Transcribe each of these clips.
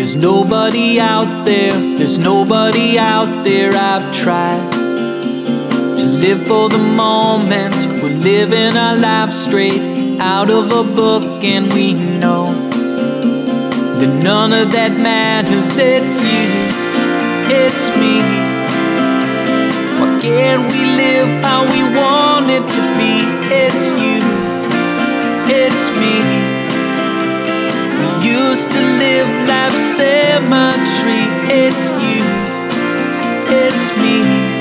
There's nobody out there, there's nobody out there. I've tried to live for the moment. We're living our lives straight out of a book, and we know that none of that matters. It's you, it's me. Why can't we live how we want it to be? It's you, it's me. We used to live life's symmetry. It's you, it's me.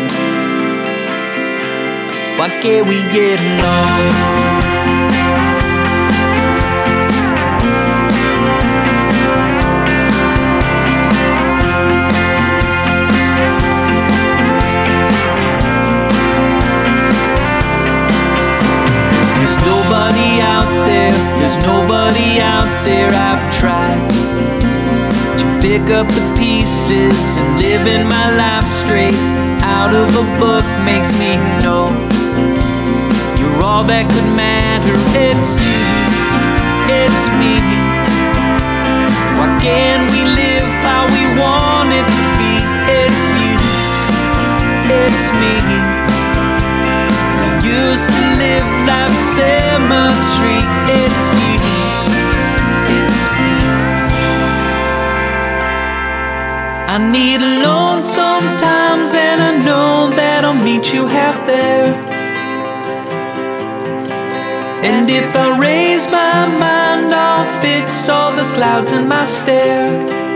Why can't we get along? There's nobody out there, there's nobody out there. I've tried to pick up the pieces and living my life straight out of a book makes me know you're all that could matter. It's you, it's me. Why can't we live how we want it to be? It's you, it's me. Used to live life's symmetry. It's you, it's me. I need alone sometimes, and I know that I'll meet you half there. And if I raise my mind, I'll fix all the clouds in my stare.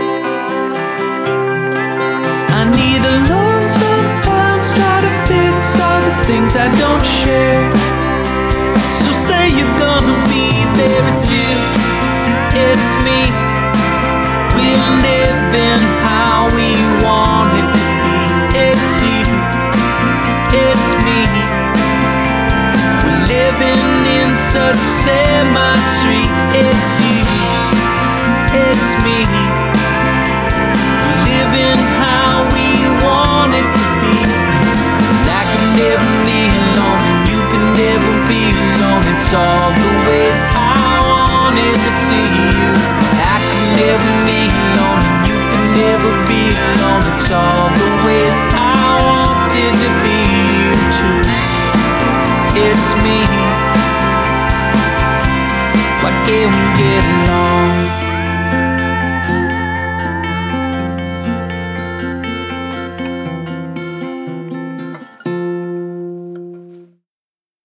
I need alone sometimes, try to fix all the things I don't share. So say you're gonna be there. It's you, it's me. We're living how we want it to be. It's you, it's me. We're living in such symmetry. It's you, it's me. We're living how we want it to be. I can never be alone, and you can never be alone. It's all the ways I wanted to see you. I can never be alone, and you can never be alone. It's all the ways I wanted to be you too. It's me. Why can't we get along?